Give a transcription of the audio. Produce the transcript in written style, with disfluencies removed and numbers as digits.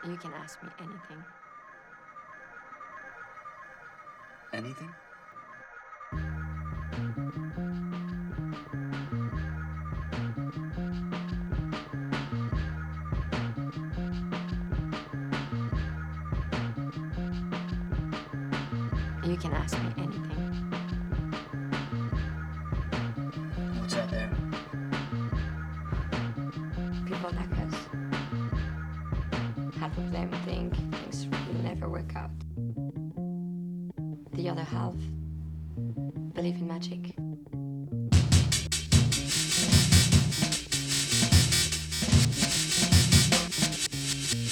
You can ask me anything. Anything? You can ask me anything. What's out there? People like us. Half of them think things will never work out. The other half believe in magic.